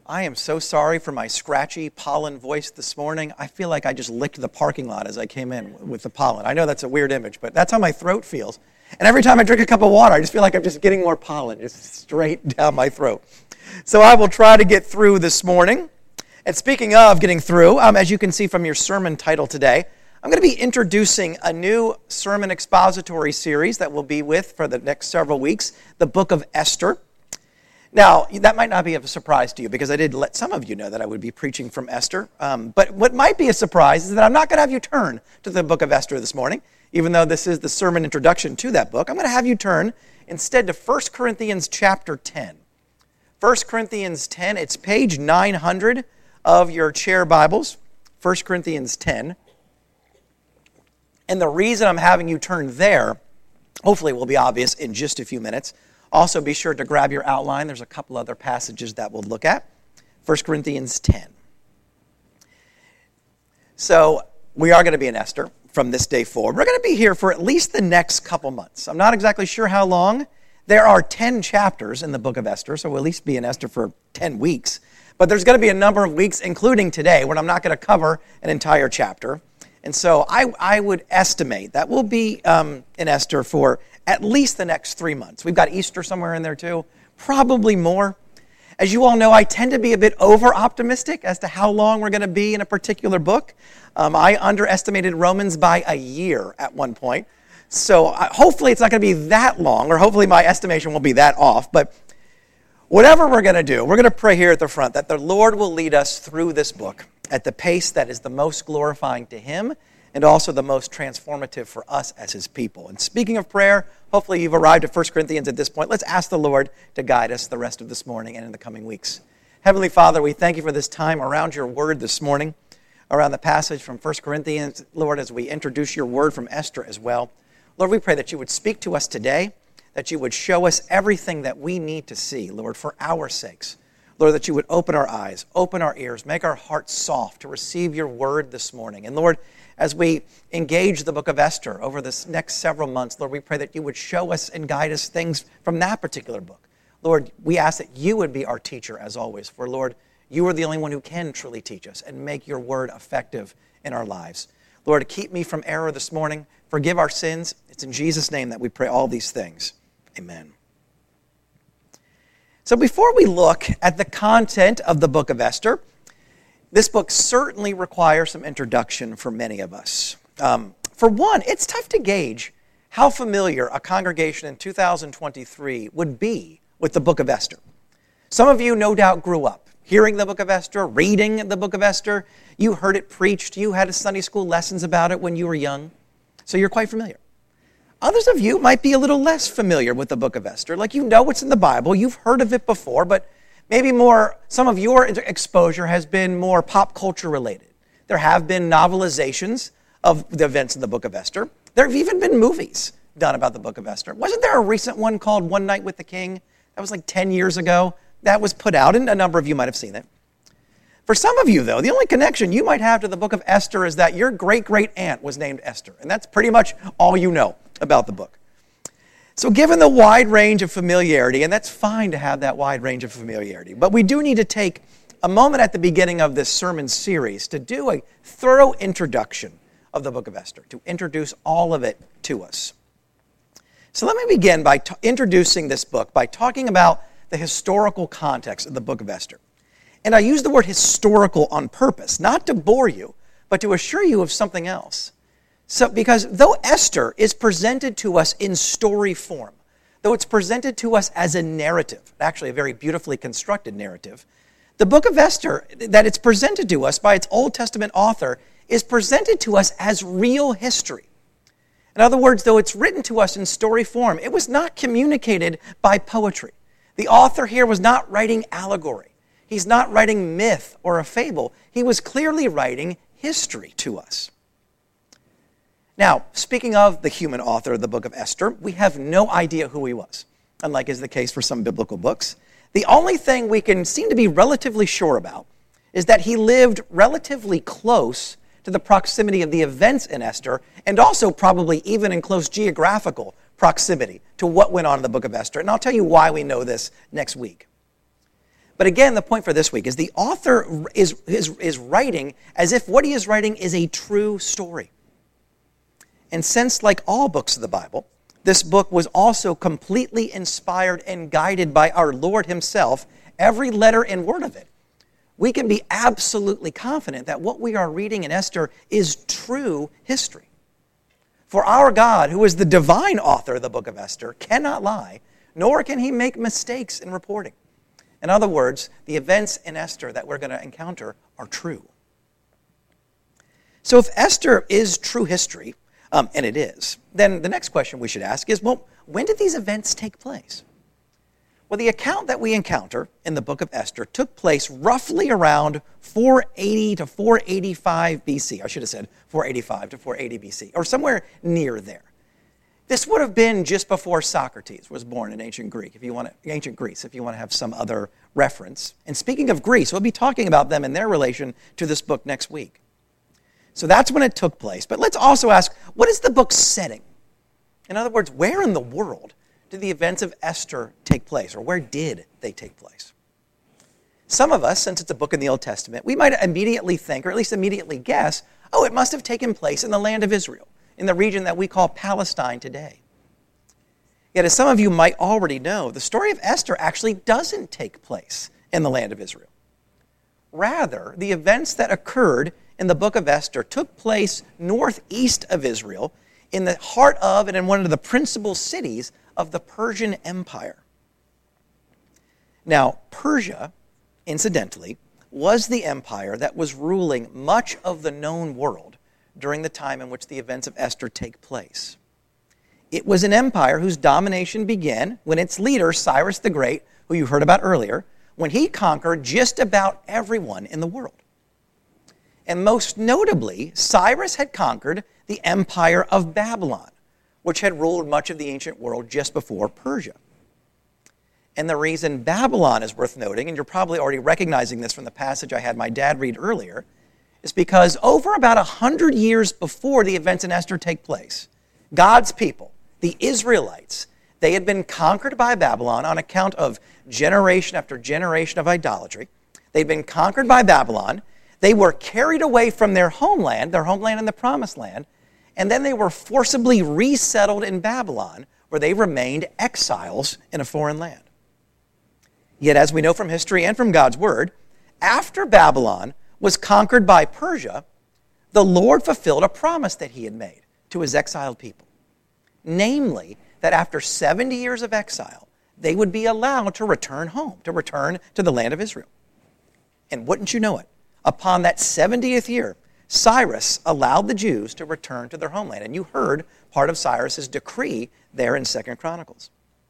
I am so sorry for my scratchy pollen voice this morning. I feel like I just licked the parking lot as I came in with the pollen. I know that's a weird image, but that's how my throat feels. And every time I drink a cup of water, I just feel like I'm just getting more pollen, just straight down my throat. So I will try to get through this morning. And speaking of getting through, as you can see from your sermon title today, I'm going to be introducing a new sermon expository series that we'll be with for the next several weeks, the book of Esther. Now, that might not be a surprise to you because I did let some of you know that I would be preaching from Esther. But what might be a surprise is that I'm not going to have you turn to the book of Esther this morning, even though this is the sermon introduction to that book. I'm going to have you turn instead to 1 Corinthians chapter 10. 1 Corinthians 10, it's page 900 of your chair Bibles, 1 Corinthians 10. And the reason I'm having you turn there, hopefully will be obvious in just a few minutes. Also, be sure to grab your outline. There's a couple other passages that we'll look at. 1 Corinthians 10. So, we are going to be in Esther from this day forward. We're going to be here for at least the next couple months. I'm not exactly sure how long. There are 10 chapters in the book of Esther, so we'll at least be in Esther for 10 weeks. But there's going to be a number of weeks, including today, when I'm not going to cover an entire chapter. And so I would estimate that we'll be in Esther for at least the next 3 months. We've got Easter somewhere in there too, probably more. As you all know, I tend to be a bit over-optimistic as to how long we're going to be in a particular book. I underestimated Romans by a year at one point. So hopefully it's not going to be that long, or hopefully my estimation won't be that off. But whatever we're going to do, we're going to pray here at the front that the Lord will lead us through this book at the pace that is the most glorifying to Him and also the most transformative for us as His people. And speaking of prayer, hopefully you've arrived at 1 Corinthians at this point. Let's ask the Lord to guide us the rest of this morning and in the coming weeks. Heavenly Father, we thank you for this time around your word this morning, around the passage from 1 Corinthians, Lord, as we introduce your word from Esther as well. Lord, we pray that you would speak to us today, that you would show us everything that we need to see, Lord, for our sakes. Lord, that you would open our eyes, open our ears, make our hearts soft to receive your word this morning. And Lord, as we engage the book of Esther over this next several months, Lord, we pray that you would show us and guide us things from that particular book. Lord, we ask that you would be our teacher as always, for Lord, you are the only one who can truly teach us and make your word effective in our lives. Lord, keep me from error this morning. Forgive our sins. It's in Jesus' name that we pray all these things. Amen. So before we look at the content of the book of Esther, this book certainly requires some introduction for many of us. For one, it's tough to gauge how familiar a congregation in 2023 would be with the book of Esther. Some of you no doubt grew up hearing the book of Esther, reading the book of Esther. You heard it preached. You had Sunday school lessons about it when you were young. So you're quite familiar. Others of you might be a little less familiar with the book of Esther. Like, you know what's in the Bible, you've heard of it before, but maybe some of your exposure has been more pop culture related. There have been novelizations of the events in the book of Esther. There have even been movies done about the book of Esther. Wasn't there a recent one called One Night with the King? That was like 10 years ago. That was put out, and a number of you might have seen it. For some of you, though, the only connection you might have to the book of Esther is that your great-great-aunt was named Esther, and that's pretty much all you know about the book. So given the wide range of familiarity, and that's fine to have that wide range of familiarity, but we do need to take a moment at the beginning of this sermon series to do a thorough introduction of the book of Esther, to introduce all of it to us. So let me begin by introducing this book by talking about the historical context of the book of Esther. And I use the word historical on purpose, not to bore you, but to assure you of something else. So, because though Esther is presented to us in story form, though it's presented to us as a narrative, actually a very beautifully constructed narrative, the book of Esther, that it's presented to us by its Old Testament author, is presented to us as real history. In other words, though it's written to us in story form, it was not communicated by poetry. The author here was not writing allegory. He's not writing myth or a fable. He was clearly writing history to us. Now, speaking of the human author of the book of Esther, we have no idea who he was, unlike is the case for some biblical books. The only thing we can seem to be relatively sure about is that he lived relatively close to the proximity of the events in Esther, and also probably even in close geographical proximity to what went on in the book of Esther. And I'll tell you why we know this next week. But again, the point for this week is the author is writing as if what he is writing is a true story. And since, like all books of the Bible, this book was also completely inspired and guided by our Lord himself, every letter and word of it, we can be absolutely confident that what we are reading in Esther is true history. For our God, who is the divine author of the book of Esther, cannot lie, nor can he make mistakes in reporting. In other words, the events in Esther that we're going to encounter are true. So if Esther is true history, and it is, then the next question we should ask is, well, when did these events take place? Well, the account that we encounter in the book of Esther took place roughly around 480 to 485 BC. I should have said 485 to 480 BC, or somewhere near there. This would have been just before Socrates was born in ancient Greece, if you want to have some other reference. And speaking of Greece, we'll be talking about them in their relation to this book next week. So that's when it took place. But let's also ask, what is the book's setting? In other words, where in the world did the events of Esther take place, or where did they take place? Some of us, since it's a book in the Old Testament, we might immediately think, or at least immediately guess, oh, it must have taken place in the land of Israel, in the region that we call Palestine today. Yet, as some of you might already know, the story of Esther actually doesn't take place in the land of Israel. Rather, the events that occurred in the book of Esther took place northeast of Israel, in the heart of and in one of the principal cities of the Persian Empire. Now, Persia, incidentally, was the empire that was ruling much of the known world during the time in which the events of Esther take place. It was an empire whose domination began when its leader, Cyrus the Great, who you heard about earlier, when he conquered just about everyone in the world. And most notably, Cyrus had conquered the empire of Babylon, which had ruled much of the ancient world just before Persia. And the reason Babylon is worth noting, and you're probably already recognizing this from the passage I had my dad read earlier, is because over about 100 years before the events in Esther take place, God's people, the Israelites, they had been conquered by Babylon on account of generation after generation of idolatry. They'd been conquered by Babylon. They were carried away from their homeland in the Promised Land, and then they were forcibly resettled in Babylon, where they remained exiles in a foreign land. Yet, as we know from history and from God's Word, after Babylon was conquered by Persia, the Lord fulfilled a promise that he had made to his exiled people. Namely, that after 70 years of exile, they would be allowed to return home, to return to the land of Israel. And wouldn't you know it, upon that 70th year, Cyrus allowed the Jews to return to their homeland. And you heard part of Cyrus's decree there in 2 Chronicles.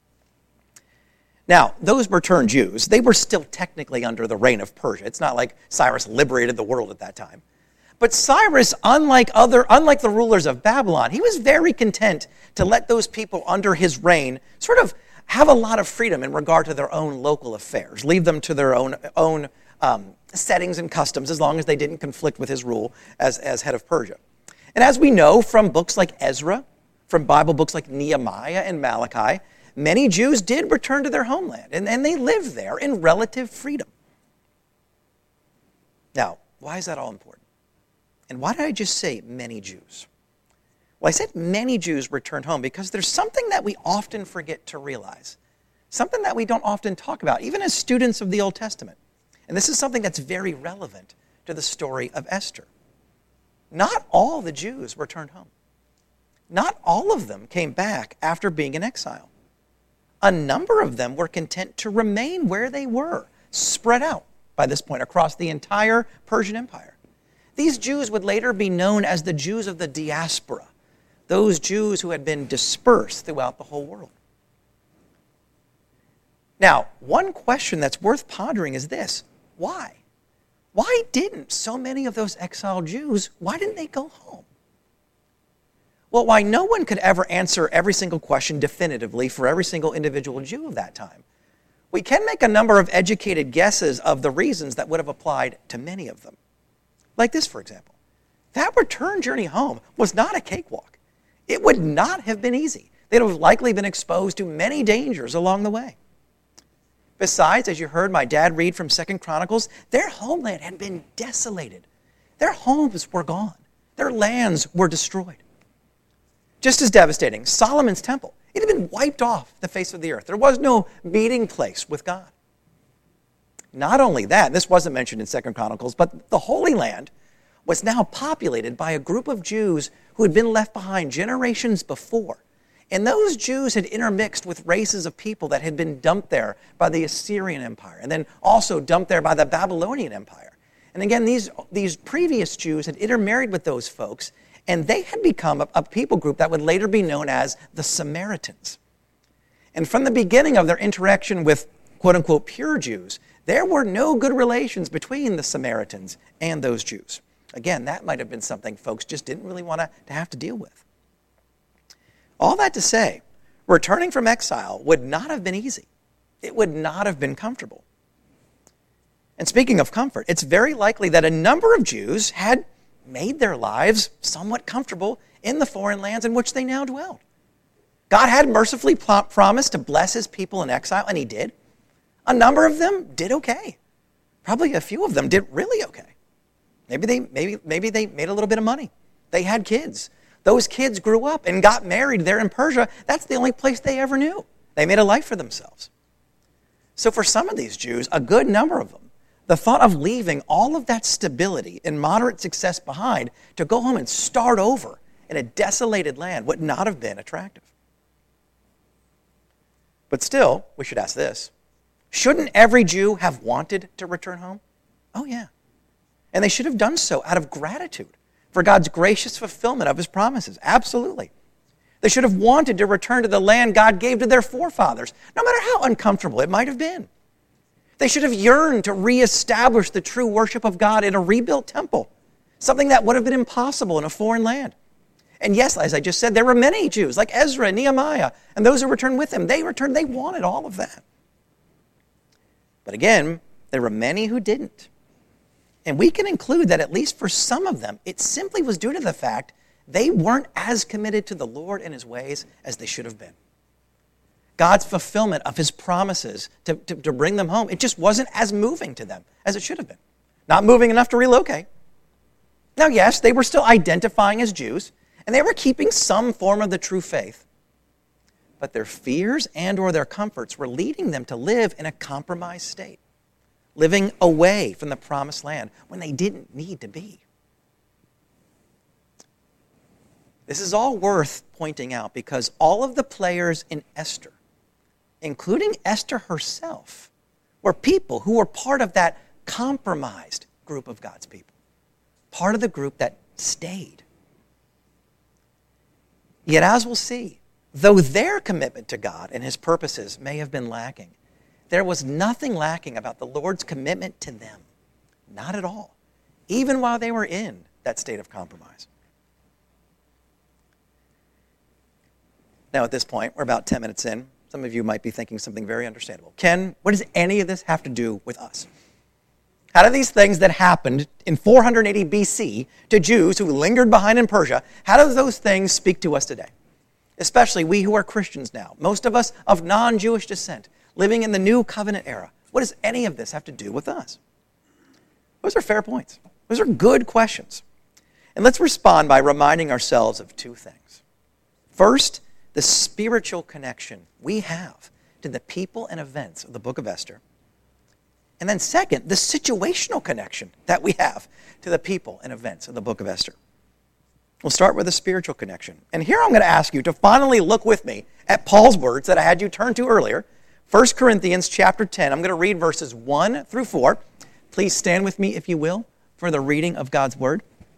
Now, those returned Jews, they were still technically under the reign of Persia. It's not like Cyrus liberated the world at that time. But Cyrus, unlike the rulers of Babylon, he was very content to let those people under his reign sort of have a lot of freedom in regard to their own local affairs, leave them to their own settings and customs as long as they didn't conflict with his rule as head of Persia. And as we know from books like Ezra, from Bible books like Nehemiah and Malachi, many Jews did return to their homeland, and they lived there in relative freedom. Now, why is that all important? And why did I just say many Jews? Well, I said many Jews returned home because there's something that we often forget to realize, something that we don't often talk about, even as students of the Old Testament. And this is something that's very relevant to the story of Esther. Not all the Jews returned home. Not all of them came back after being in exile. A number of them were content to remain where they were, spread out by this point across the entire Persian Empire. These Jews would later be known as the Jews of the diaspora, those Jews who had been dispersed throughout the whole world. Now, one question that's worth pondering is this: why? Why didn't so many of those exiled Jews, why didn't they go home? Well, why no one could ever answer every single question definitively for every single individual Jew of that time, we can make a number of educated guesses of the reasons that would have applied to many of them. Like this, for example. That return journey home was not a cakewalk. It would not have been easy. They'd have likely been exposed to many dangers along the way. Besides, as you heard my dad read from 2 Chronicles, their homeland had been desolated. Their homes were gone. Their lands were destroyed. Just as devastating, Solomon's temple, it had been wiped off the face of the earth. There was no meeting place with God. Not only that, this wasn't mentioned in 2 Chronicles, but the Holy Land was now populated by a group of Jews who had been left behind generations before. And those Jews had intermixed with races of people that had been dumped there by the Assyrian Empire, and then also dumped there by the Babylonian Empire. And again, these previous Jews had intermarried with those folks, and they had become a people group that would later be known as the Samaritans. And from the beginning of their interaction with quote-unquote pure Jews, there were no good relations between the Samaritans and those Jews. Again, that might have been something folks just didn't really want to have to deal with. All that to say, returning from exile would not have been easy. It would not have been comfortable. And speaking of comfort, it's very likely that a number of Jews had made their lives somewhat comfortable in the foreign lands in which they now dwelled. God had mercifully promised to bless his people in exile, and he did. A number of them did okay. Probably a few of them did really okay. Maybe they made a little bit of money. They had kids. Those kids grew up and got married there in Persia. That's the only place they ever knew. They made a life for themselves. So for some of these Jews, a good number of them, the thought of leaving all of that stability and moderate success behind to go home and start over in a desolated land would not have been attractive. But still, we should ask this. Shouldn't every Jew have wanted to return home? Oh yeah. And they should have done so out of gratitude for God's gracious fulfillment of his promises. Absolutely. They should have wanted to return to the land God gave to their forefathers, no matter how uncomfortable it might have been. They should have yearned to reestablish the true worship of God in a rebuilt temple, something that would have been impossible in a foreign land. And yes, as I just said, there were many Jews like Ezra and Nehemiah and those who returned with him. They wanted all of that. But again, there were many who didn't. And we can include that at least for some of them, it simply was due to the fact they weren't as committed to the Lord and his ways as they should have been. God's fulfillment of his promises to bring them home, it just wasn't as moving to them as it should have been. Not moving enough to relocate. Now, yes, they were still identifying as Jews, and they were keeping some form of the true faith. But their fears and or their comforts were leading them to live in a compromised state, living away from the promised land when they didn't need to be. This is all worth pointing out because all of the players in Esther, including Esther herself, were people who were part of that compromised group of God's people, part of the group that stayed. Yet as we'll see, though their commitment to God and his purposes may have been lacking, there was nothing lacking about the Lord's commitment to them. Not at all. Even while they were in that state of compromise. Now at this point, we're about 10 minutes in. Some of you might be thinking something very understandable. Ken, what does any of this have to do with us? How do these things that happened in 480 BC to Jews who lingered behind in Persia, how do those things speak to us today? Especially we who are Christians now, most of us of non-Jewish descent, living in the new covenant era. What does any of this have to do with us? Those are fair points. Those are good questions. And let's respond by reminding ourselves of two things. First, the spiritual connection we have to the people and events of the book of Esther. And then second, the situational connection that we have to the people and events of the book of Esther. We'll start with the spiritual connection. And here I'm going to ask you to finally look with me at Paul's words that I had you turn to earlier. 1 Corinthians chapter 10. I'm going to read verses 1 through 4. Please stand with me, if you will, for the reading of God's word.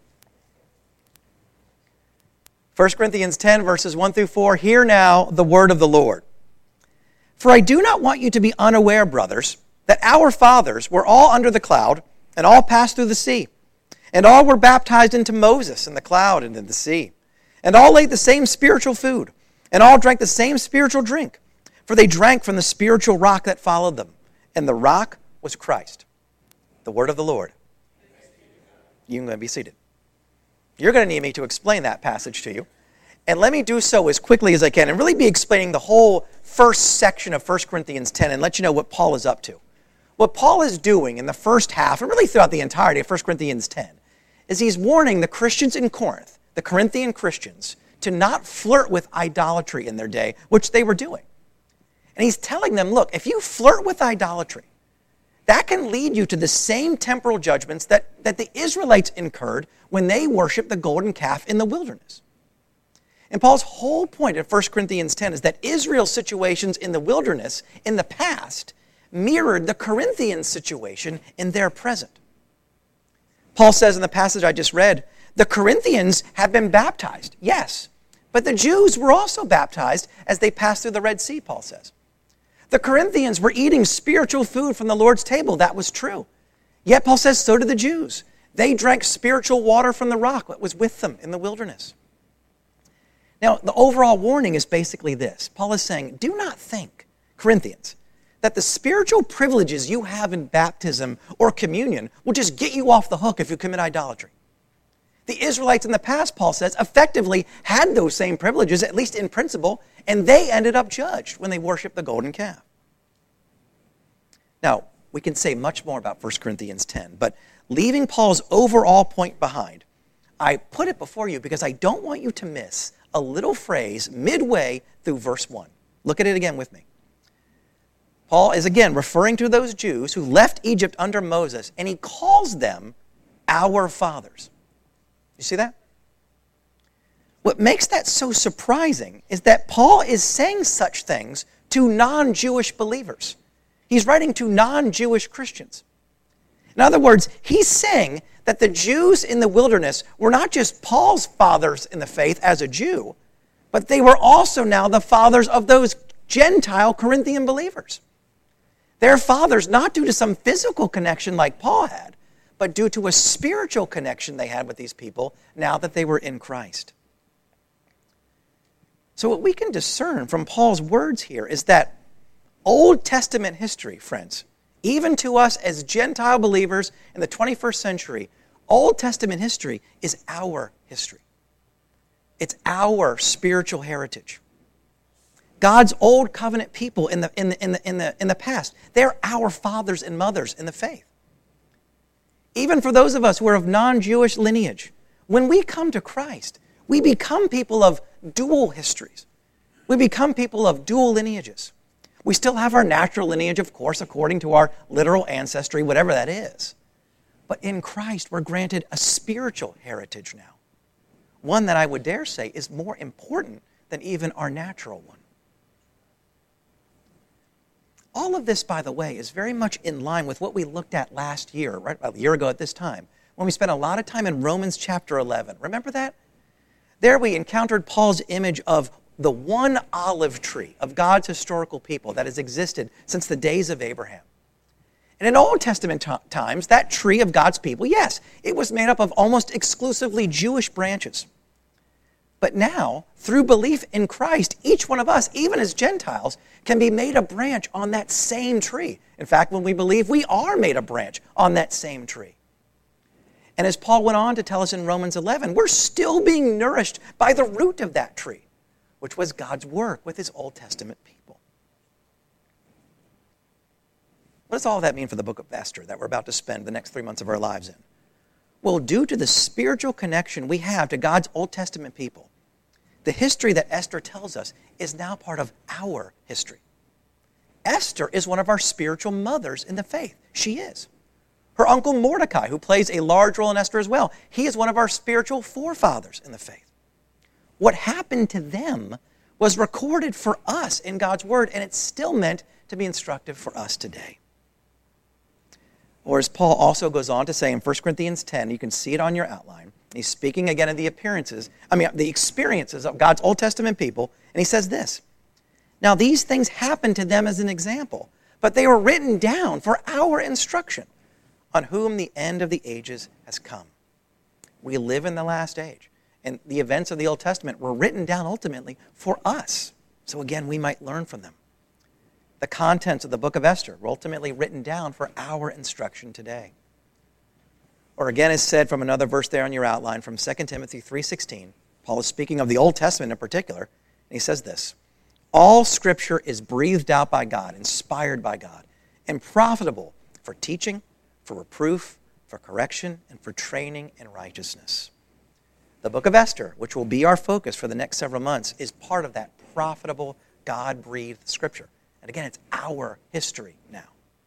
1 Corinthians 10, verses 1 through 4. Hear now the word of the Lord. For I do not want you to be unaware, brothers, that our fathers were all under the cloud and all passed through the sea. And all were baptized into Moses in the cloud and in the sea. And all ate the same spiritual food. And all drank the same spiritual drink. For they drank from the spiritual rock that followed them. And the rock was Christ. The word of the Lord. You can be seated. You're going to need me to explain that passage to you. And let me do so as quickly as I can and really be explaining the whole first section of 1 Corinthians 10 and let you know what Paul is up to. What Paul is doing in the first half, and really throughout the entirety of 1 Corinthians 10, is he's warning the Christians in Corinth, the Corinthian Christians, to not flirt with idolatry in their day, which they were doing. And he's telling them, look, if you flirt with idolatry, that can lead you to the same temporal judgments that the Israelites incurred when they worshiped the golden calf in the wilderness. And Paul's whole point in 1 Corinthians 10 is that Israel's situations in the wilderness in the past mirrored the Corinthian situation in their present. Paul says in the passage I just read, the Corinthians have been baptized, yes, but the Jews were also baptized as they passed through the Red Sea, Paul says. The Corinthians were eating spiritual food from the Lord's table. That was true. Yet, Paul says, so did the Jews. They drank spiritual water from the rock that was with them in the wilderness. Now, the overall warning is basically this. Paul is saying, do not think, Corinthians, that the spiritual privileges you have in baptism or communion will just get you off the hook if you commit idolatry. The Israelites in the past, Paul says, effectively had those same privileges, at least in principle, and they ended up judged when they worshiped the golden calf. Now, we can say much more about 1 Corinthians 10, but leaving Paul's overall point behind, I put it before you because I don't want you to miss a little phrase midway through verse 1. Look at it again with me. Paul is again referring to those Jews who left Egypt under Moses, and he calls them our fathers. You see that? What makes that so surprising is that Paul is saying such things to non-Jewish believers. He's writing to non-Jewish Christians. In other words, he's saying that the Jews in the wilderness were not just Paul's fathers in the faith as a Jew, but they were also now the fathers of those Gentile Corinthian believers. Their fathers not due to some physical connection like Paul had, but due to a spiritual connection they had with these people now that they were in Christ. So what we can discern from Paul's words here is that Old Testament history, friends, even to us as Gentile believers in the 21st century, Old Testament history is our history. It's our spiritual heritage. God's old covenant people in the past, they're our fathers and mothers in the faith. Even for those of us who are of non-Jewish lineage, when we come to Christ, we become people of dual histories. We become people of dual lineages. We still have our natural lineage, of course, according to our literal ancestry, whatever that is. But in Christ, we're granted a spiritual heritage now. One that I would dare say is more important than even our natural one. All of this, by the way, is very much in line with what we looked at last year, right about a year ago at this time, when we spent a lot of time in Romans chapter 11. Remember that? There we encountered Paul's image of the one olive tree of God's historical people that has existed since the days of Abraham. And in Old Testament times, that tree of God's people, yes, it was made up of almost exclusively Jewish branches. But now, through belief in Christ, each one of us, even as Gentiles, can be made a branch on that same tree. In fact, when we believe, we are made a branch on that same tree. And as Paul went on to tell us in Romans 11, we're still being nourished by the root of that tree, which was God's work with his Old Testament people. What does all that mean for the book of Esther that we're about to spend the next 3 months of our lives in? Well, due to the spiritual connection we have to God's Old Testament people, the history that Esther tells us is now part of our history. Esther is one of our spiritual mothers in the faith. She is. Her uncle Mordecai, who plays a large role in Esther as well, he is one of our spiritual forefathers in the faith. What happened to them was recorded for us in God's Word, and it's still meant to be instructive for us today. Or as Paul also goes on to say in 1 Corinthians 10, you can see it on your outline. He's speaking again of the experiences of God's Old Testament people, and he says this, "Now these things happened to them as an example, but they were written down for our instruction, on whom the end of the ages has come." We live in the last age, and the events of the Old Testament were written down ultimately for us, so again, we might learn from them. The contents of the book of Esther were ultimately written down for our instruction today. Or again, as said from another verse there on your outline from 2 Timothy 3:16, Paul is speaking of the Old Testament in particular, and he says this: all Scripture is breathed out by God, inspired by God, and profitable for teaching, for reproof, for correction, and for training in righteousness. The book of Esther, which will be our focus for the next several months, is part of that profitable, God-breathed Scripture. And again, it's our history now.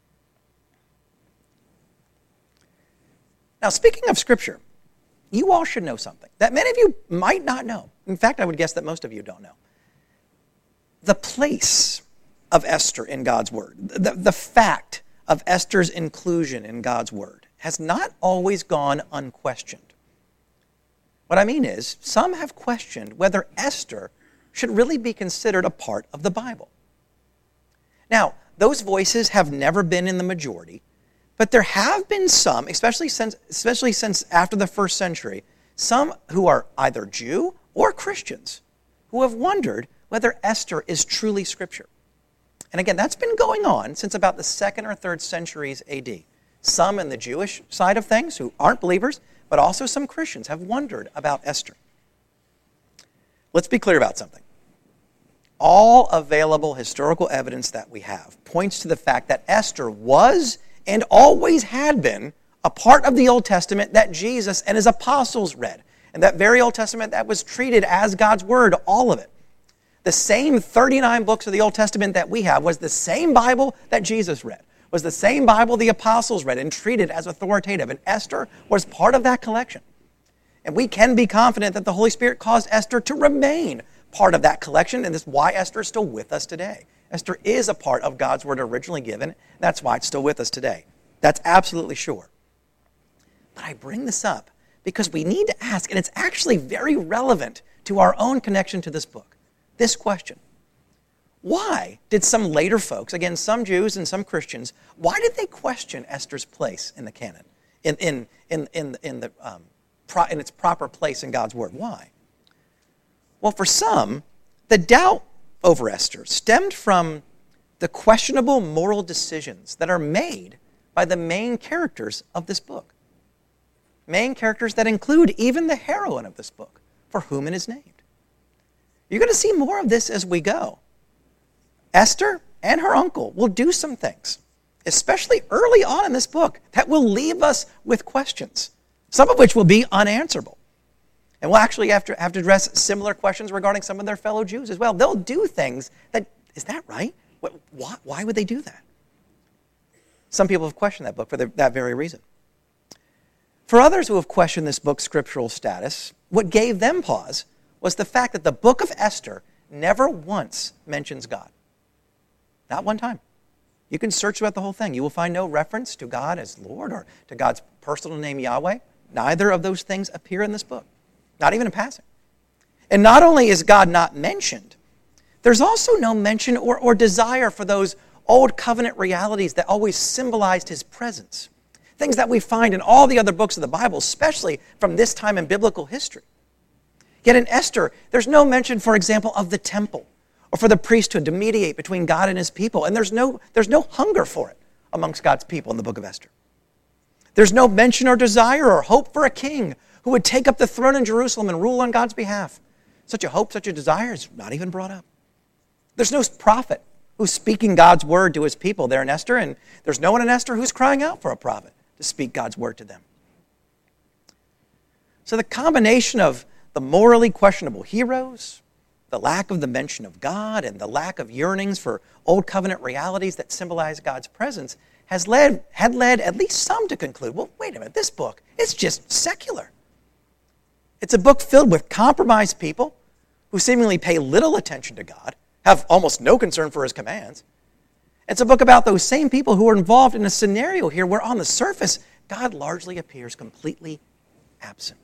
Now, speaking of Scripture, you all should know something that many of you might not know. In fact, I would guess that most of you don't know. The place of Esther in God's Word, the fact of Esther's inclusion in God's Word, has not always gone unquestioned. What I mean is, some have questioned whether Esther should really be considered a part of the Bible. Now, those voices have never been in the majority, but there have been some, especially since after the first century, some who are either Jew or Christians who have wondered whether Esther is truly Scripture. And again, that's been going on since about the 2nd or 3rd centuries AD. Some in the Jewish side of things who aren't believers, but also some Christians have wondered about Esther. Let's be clear about something. All available historical evidence that we have points to the fact that Esther was and always had been a part of the Old Testament that Jesus and his apostles read. And that very Old Testament that was treated as God's Word, all of it. The same 39 books of the Old Testament that we have was the same Bible that Jesus read, was the same Bible the apostles read and treated as authoritative. And Esther was part of that collection. And we can be confident that the Holy Spirit caused Esther to remain part of that collection, and that's why Esther is still with us today. Esther is a part of God's Word originally given. That's why it's still with us today. That's absolutely sure. But I bring this up because we need to ask, and it's actually very relevant to our own connection to this book, this question. Why did some later folks, again, some Jews and some Christians, why did they question Esther's place in the canon, in its proper place in God's Word? Why? Well, for some, the doubt over Esther stemmed from the questionable moral decisions that are made by the main characters of this book. Main characters that include even the heroine of this book, for whom it is named. You're going to see more of this as we go. Esther and her uncle will do some things, especially early on in this book, that will leave us with questions, some of which will be unanswerable. And we'll actually have to address similar questions regarding some of their fellow Jews as well. They'll do things that, is that right? Why would they do that? Some people have questioned that book for that very reason. For others who have questioned this book's scriptural status, what gave them pause was the fact that the book of Esther never once mentions God. Not one time. You can search throughout the whole thing. You will find no reference to God as Lord or to God's personal name Yahweh. Neither of those things appear in this book. Not even in passing. And not only is God not mentioned, there's also no mention or desire for those old covenant realities that always symbolized his presence. Things that we find in all the other books of the Bible, especially from this time in biblical history. Yet in Esther, there's no mention, for example, of the temple or for the priesthood to mediate between God and his people. And there's no hunger for it amongst God's people in the book of Esther. There's no mention or desire or hope for a king who would take up the throne in Jerusalem and rule on God's behalf. Such a hope, such a desire is not even brought up. There's no prophet who's speaking God's word to his people there in Esther, and there's no one in Esther who's crying out for a prophet to speak God's word to them. So the combination of the morally questionable heroes, the lack of the mention of God, and the lack of yearnings for old covenant realities that symbolize God's presence had led at least some to conclude, well, wait a minute, this book, it's just secular. It's a book filled with compromised people who seemingly pay little attention to God, have almost no concern for his commands. It's a book about those same people who are involved in a scenario here where on the surface, God largely appears completely absent.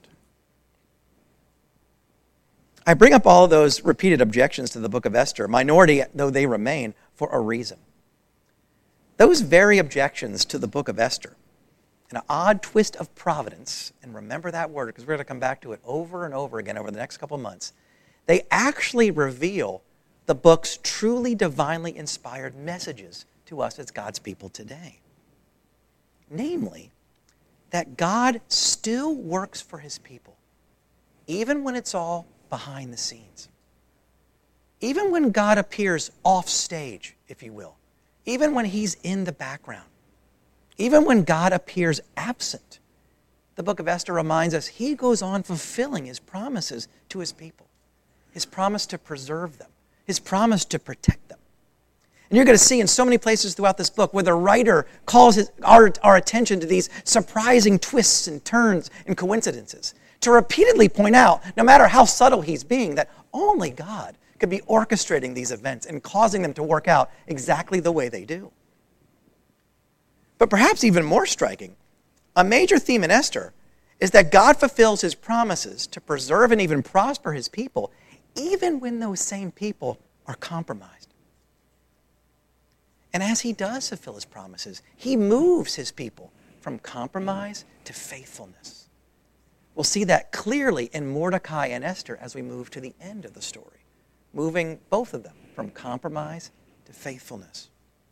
I bring up all of those repeated objections to the book of Esther, minority though they remain, for a reason. Those very objections to the book of Esther, an odd twist of providence, and remember that word because we're going to come back to it over and over again over the next couple of months, they actually reveal the book's truly divinely inspired messages to us as God's people today. Namely, that God still works for his people, even when it's all behind the scenes. Even when God appears off stage, if you will, even when he's in the background, even when God appears absent, the book of Esther reminds us he goes on fulfilling his promises to his people, his promise to preserve them, his promise to protect them. And you're going to see in so many places throughout this book where the writer calls our attention to these surprising twists and turns and coincidences, to repeatedly point out, no matter how subtle he's being, that only God could be orchestrating these events and causing them to work out exactly the way they do. But perhaps even more striking, a major theme in Esther is that God fulfills his promises to preserve and even prosper his people, even when those same people are compromised. And as he does fulfill his promises, he moves his people from compromise to faithfulness. We'll see that clearly in Mordecai and Esther as we move to the end of the story, moving both of them from compromise to faithfulness.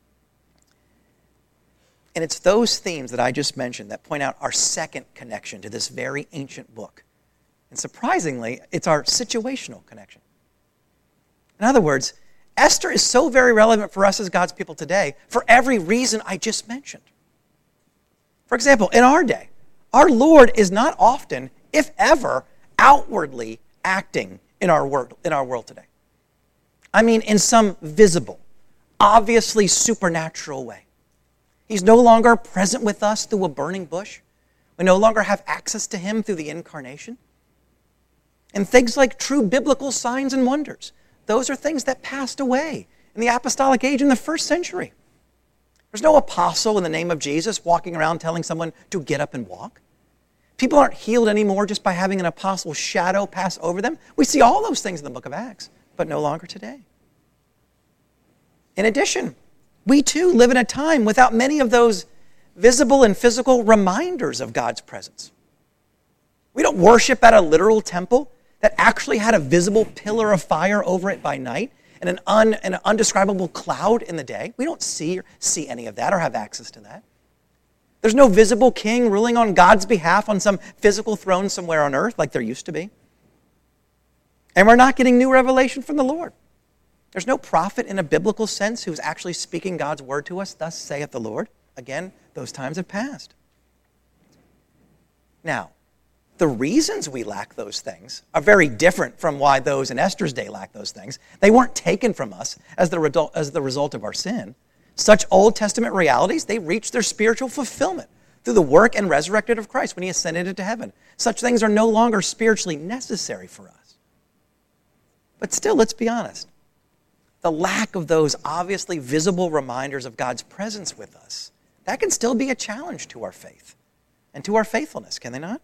And it's those themes that I just mentioned that point out our second connection to this very ancient book. And surprisingly, it's our situational connection. In other words, Esther is so very relevant for us as God's people today for every reason I just mentioned. For example, in our day, our Lord is not often, if ever, outwardly acting in our world today. I mean, in some visible, obviously supernatural way. He's no longer present with us through a burning bush. We no longer have access to him through the incarnation. And things like true biblical signs and wonders, those are things that passed away in the apostolic age in the first century. There's no apostle in the name of Jesus walking around telling someone to get up and walk. People aren't healed anymore just by having an apostle's shadow pass over them. We see all those things in the book of Acts, but no longer today. In addition, we too live in a time without many of those visible and physical reminders of God's presence. We don't worship at a literal temple that actually had a visible pillar of fire over it by night and an undescribable cloud in the day. We don't see any of that or have access to that. There's no visible king ruling on God's behalf on some physical throne somewhere on earth like there used to be. And we're not getting new revelation from the Lord. There's no prophet in a biblical sense who's actually speaking God's word to us, thus saith the Lord. Again, those times have passed. Now, the reasons we lack those things are very different from why those in Esther's day lacked those things. They weren't taken from us as the result of our sin. Such Old Testament realities, they reached their spiritual fulfillment through the work and resurrection of Christ when he ascended into heaven. Such things are no longer spiritually necessary for us. But still, let's be honest. The lack of those obviously visible reminders of God's presence with us, that can still be a challenge to our faith and to our faithfulness, can they not?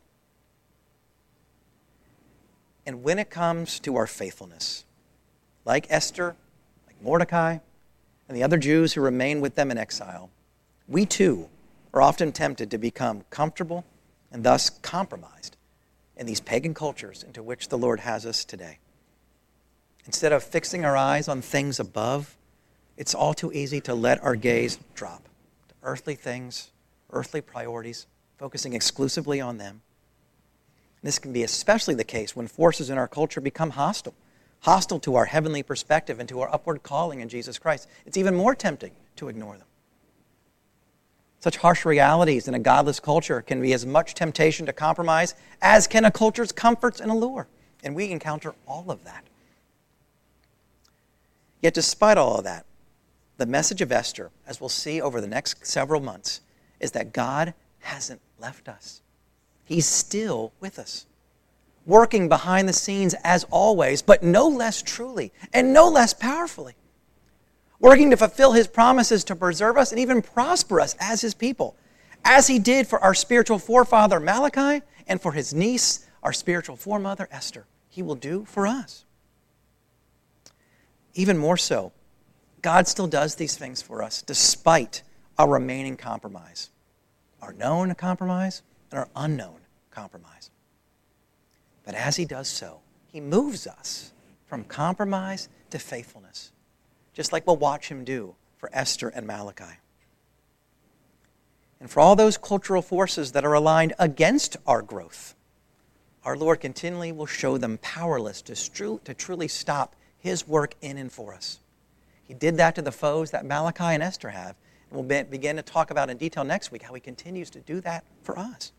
And when it comes to our faithfulness, like Esther, like Mordecai, and the other Jews who remain with them in exile, we too are often tempted to become comfortable and thus compromised in these pagan cultures into which the Lord has us today. Instead of fixing our eyes on things above, it's all too easy to let our gaze drop to earthly things, earthly priorities, focusing exclusively on them. This can be especially the case when forces in our culture become hostile to our heavenly perspective and to our upward calling in Jesus Christ. It's even more tempting to ignore them. Such harsh realities in a godless culture can be as much temptation to compromise as can a culture's comforts and allure. And we encounter all of that. Yet despite all of that, the message of Esther, as we'll see over the next several months, is that God hasn't left us. He's still with us, working behind the scenes as always, but no less truly and no less powerfully, working to fulfill his promises to preserve us and even prosper us as his people, as he did for our spiritual forefather Malachi and for his niece, our spiritual foremother Esther. He will do for us. Even more so, God still does these things for us despite our remaining compromise, our known compromise and our unknown compromise. But as he does so, he moves us from compromise to faithfulness, just like we'll watch him do for Esther and Malachi. And for all those cultural forces that are aligned against our growth, our Lord continually will show them powerless to truly stop his work in and for us. He did that to the foes that Malachi and Esther have. And we'll begin to talk about in detail next week how he continues to do that for us.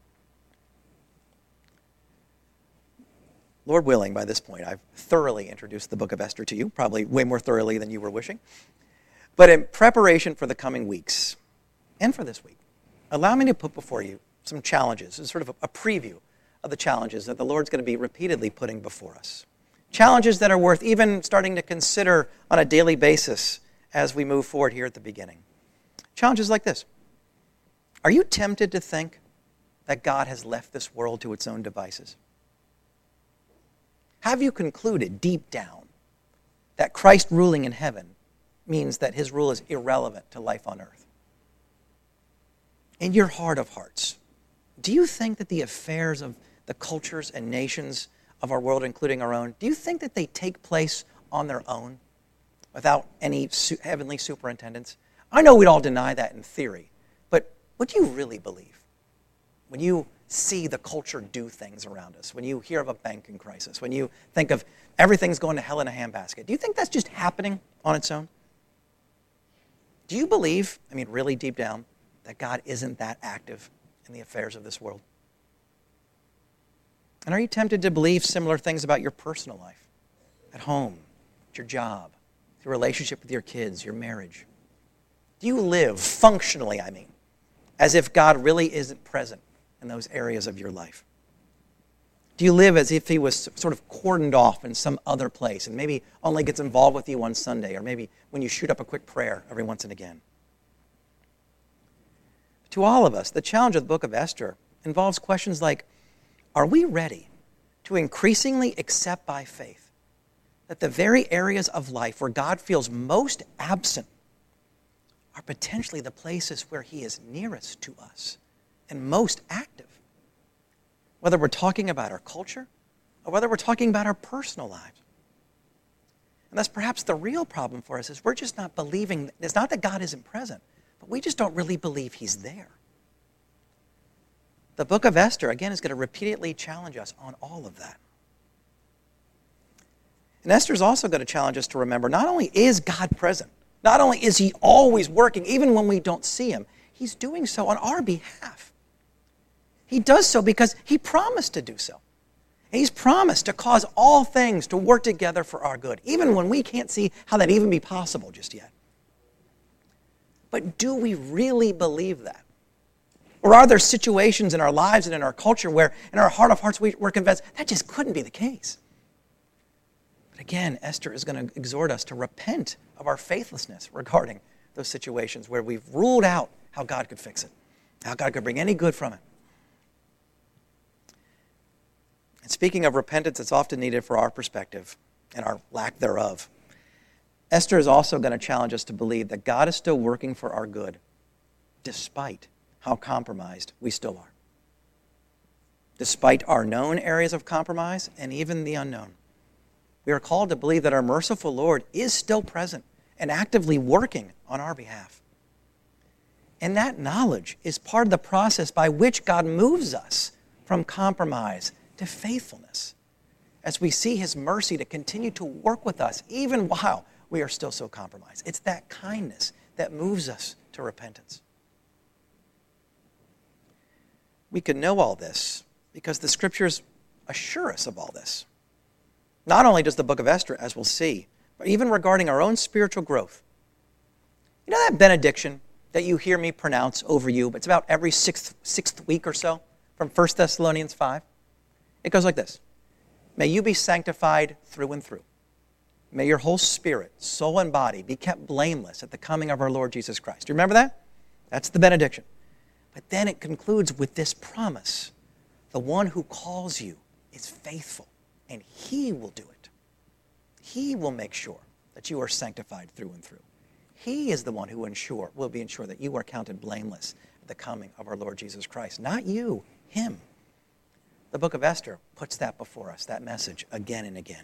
Lord willing, by this point, I've thoroughly introduced the book of Esther to you, probably way more thoroughly than you were wishing. But in preparation for the coming weeks, and for this week, allow me to put before you some challenges. It's sort of a preview of the challenges that the Lord's going to be repeatedly putting before us. Challenges that are worth even starting to consider on a daily basis as we move forward here at the beginning. Challenges like this. Are you tempted to think that God has left this world to its own devices? Have you concluded deep down that Christ ruling in heaven means that his rule is irrelevant to life on earth? In your heart of hearts, do you think that the affairs of the cultures and nations of our world, including our own, do you think that they take place on their own without any heavenly superintendence? I know we'd all deny that in theory, but what do you really believe? When you see the culture do things around us, when you hear of a banking crisis, when you think of everything's going to hell in a handbasket, do you think that's just happening on its own? Do you believe, really deep down, that God isn't that active in the affairs of this world? And are you tempted to believe similar things about your personal life, at home, at your job, your relationship with your kids, your marriage? Do you live functionally, as if God really isn't present in those areas of your life? Do you live as if he was sort of cordoned off in some other place and maybe only gets involved with you on Sunday, or maybe when you shoot up a quick prayer every once and again? To all of us, the challenge of the book of Esther involves questions like, are we ready to increasingly accept by faith that the very areas of life where God feels most absent are potentially the places where he is nearest to us and most active? Whether we're talking about our culture or whether we're talking about our personal lives. And that's perhaps the real problem for us, is we're just not believing. It's not that God isn't present, but we just don't really believe he's there. The book of Esther, again, is going to repeatedly challenge us on all of that. And Esther's also going to challenge us to remember, not only is God present, not only is he always working, even when we don't see him, he's doing so on our behalf. He does so because he promised to do so. He's promised to cause all things to work together for our good, even when we can't see how that even be possible just yet. But do we really believe that? Or are there situations in our lives and in our culture where in our heart of hearts we're convinced that just couldn't be the case? But again, Esther is going to exhort us to repent of our faithlessness regarding those situations where we've ruled out how God could fix it, how God could bring any good from it. And speaking of repentance, it's often needed for our perspective and our lack thereof. Esther is also going to challenge us to believe that God is still working for our good, despite how compromised we still are. Despite our known areas of compromise and even the unknown. We are called to believe that our merciful Lord is still present and actively working on our behalf. And that knowledge is part of the process by which God moves us from compromise to faithfulness, as we see his mercy to continue to work with us even while we are still so compromised. It's that kindness that moves us to repentance. We can know all this because the scriptures assure us of all this. Not only does the book of Esther, as we'll see, but even regarding our own spiritual growth. You know that benediction that you hear me pronounce over you, but it's about every sixth week or so from 1 Thessalonians 5? It goes like this. May you be sanctified through and through. May your whole spirit, soul, and body be kept blameless at the coming of our Lord Jesus Christ. Do you remember that? That's the benediction. But then it concludes with this promise. The one who calls you is faithful, and he will do it. He will make sure that you are sanctified through and through. He is the one who will be ensured that you are counted blameless at the coming of our Lord Jesus Christ. Not you, him. The book of Esther puts that before us, that message, again and again.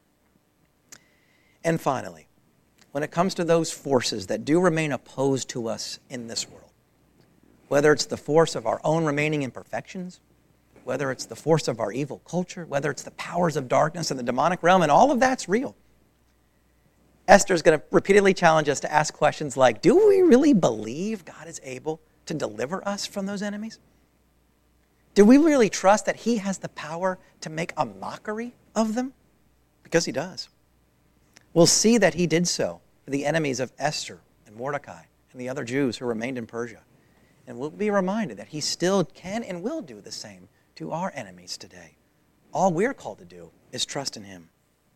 And finally, when it comes to those forces that do remain opposed to us in this world, whether it's the force of our own remaining imperfections, whether it's the force of our evil culture, whether it's the powers of darkness in the demonic realm, and all of that's real. Esther's going to repeatedly challenge us to ask questions like, do we really believe God is able to deliver us from those enemies? Do we really trust that he has the power to make a mockery of them? Because he does. We'll see that he did so for the enemies of Esther and Mordecai and the other Jews who remained in Persia. And we'll be reminded that he still can and will do the same to our enemies today. All we're called to do is trust in him.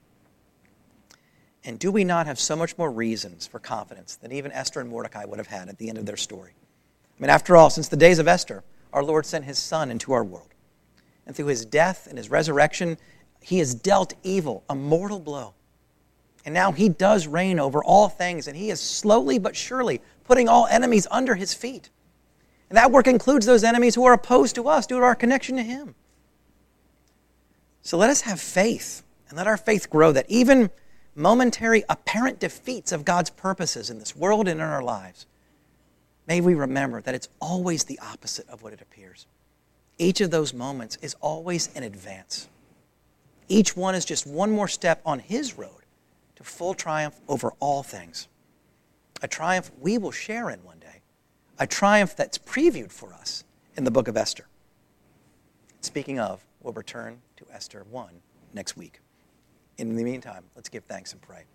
And do we not have so much more reasons for confidence than even Esther and Mordecai would have had at the end of their story? I mean, after all, since the days of Esther, our Lord sent his Son into our world. And through his death and his resurrection, he has dealt evil a mortal blow. And now he does reign over all things, and he is slowly but surely putting all enemies under his feet. And that work includes those enemies who are opposed to us due to our connection to him. So let us have faith, and let our faith grow, that even momentary apparent defeats of God's purposes in this world and in our lives, may we remember that it's always the opposite of what it appears. Each of those moments is always an advance. Each one is just one more step on his road to full triumph over all things. A triumph we will share in one day. A triumph that's previewed for us in the book of Esther. Speaking of, we'll return to Esther 1 next week. In the meantime, let's give thanks and pray.